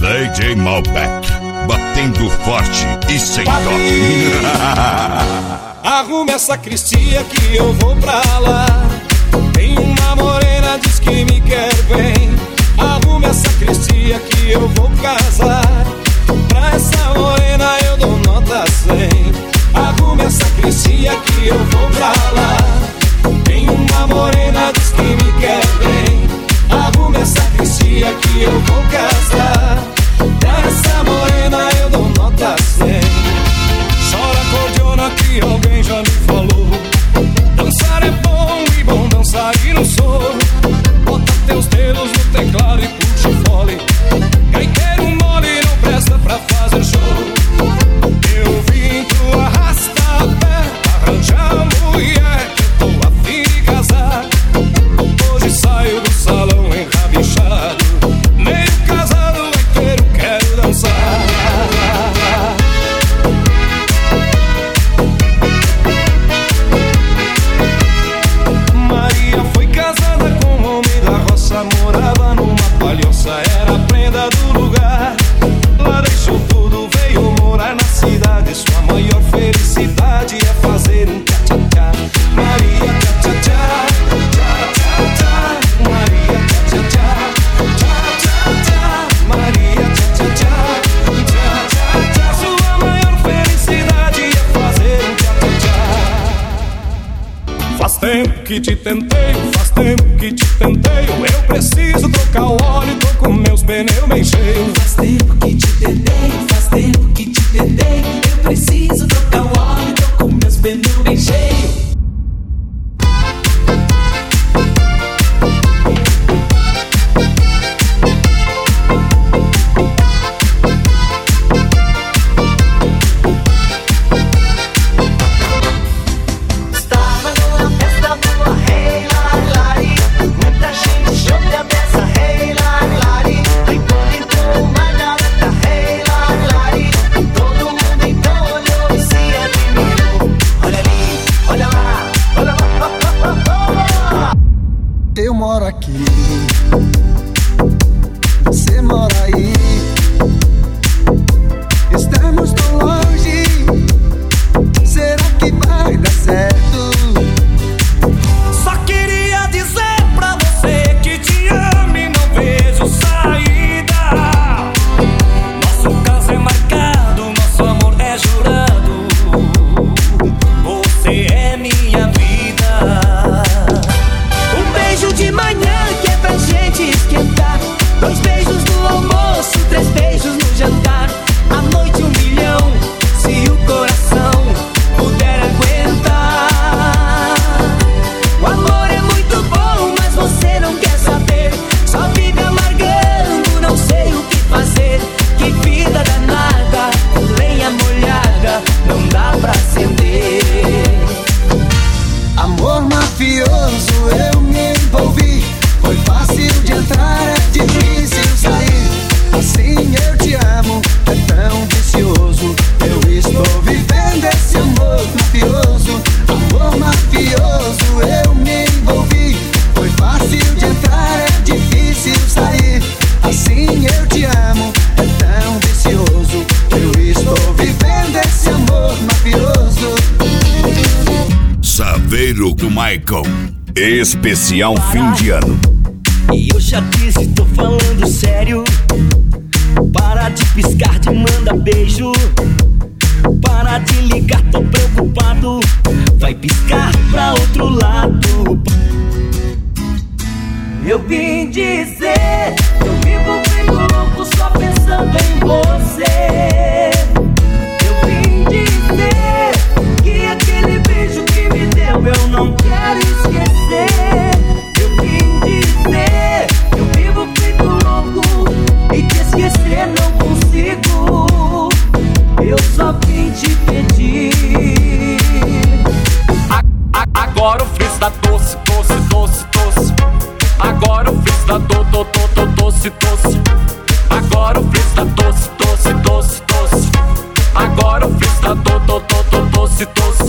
DJ Malbec, batendo forte e sem dó. Arrume essa cristia que eu vou pra lá. Tem uma morena, diz que me quer bem. Arrume essa cristia que eu vou casar. Pra essa morena eu dou nota 100. Arrume essa cristia que eu vou pra lá. Tem uma morena, diz que me quer bem. Arrume essa cristia que eu vou casar. Pra essa morena eu dou nota 100. Chora cordiona que alguém já me falou. Dançar é bom e bom dançar e não sou. Bota teus dedos no teclado e puxa o fole. Gaiteiro mole não presta pra fazer show. Eu vim pro arrasta-pé arranjar mulher que eu tô a fim de casar. Hoje saio do salão enrabixado, meio casado, gaiteiro, quero dançar. Maria foi casada com um homem da roça, morava numa palhoça, era a prenda do lugar. Lá deixou tudo, veio morar na cidade. Sua maior felicidade é fazer um tchá-tchá-tchá. Maria tchá-tchá-tchá, tchá-tchá-tchá. Maria tchá-tchá-tchá, tchá-tchá-tchá. Maria tchá-tchá-tchá, tchá-tchá-tchá. Sua maior felicidade é fazer um tchá-tchá-tchá. Faz tempo que te tentei, faz tempo que te tentei. Eu preciso trocar o óleo, tô com meus pneus bem cheios. Faz tempo que te tentei, faz tempo que te tentei. Eu preciso trocar o óleo, tô com meus pneus bem cheios. Eu moro aqui, você mora aí. Estamos tão longe, será que vai dar certo? Só queria dizer pra você que te amo e não vejo saída. Nosso caso é marcado, nosso amor é jurado. Você é minha vida. Um beijo de manhã que é pra gente esquentar. 2 beijos no almoço, 3 beijos no jantar. À noite 1 milhão, se o coração puder aguentar. O amor é muito bom, mas você não quer saber. Só vive amargando, não sei o que fazer. Que vida danada, lenha molhada, não dá pra acender. Amor mafioso, eu me envolvi. Foi fácil de entrar, é difícil sair. Assim eu te amo, é tão vicioso. Eu estou vivendo esse amor mafioso. Amor mafioso, eu me envolvi. Foi fácil de entrar, é difícil sair. Assim eu te amo, é tão vicioso. Eu estou vivendo esse amor mafioso. Saveiro do Michael, especial fim de ano. E eu já disse, tô falando sério. Para de piscar, de manda beijo. Para de ligar, tô preocupado. Vai piscar pra outro lado. Eu vim dizer, eu vivo feito louco só pensando em você. Eu vim dizer que aquele beijo que me deu eu não quero esquecer. Eu vim dizer, eu vivo feito louco e te esquecer não consigo. Eu só vim te pedir. Agora o frizz tá doce, doce, doce, doce. Agora o frizz tá doce, doce. Agora o frizz tá doce, doce, doce, doce. Agora o frizz tá doce, doce.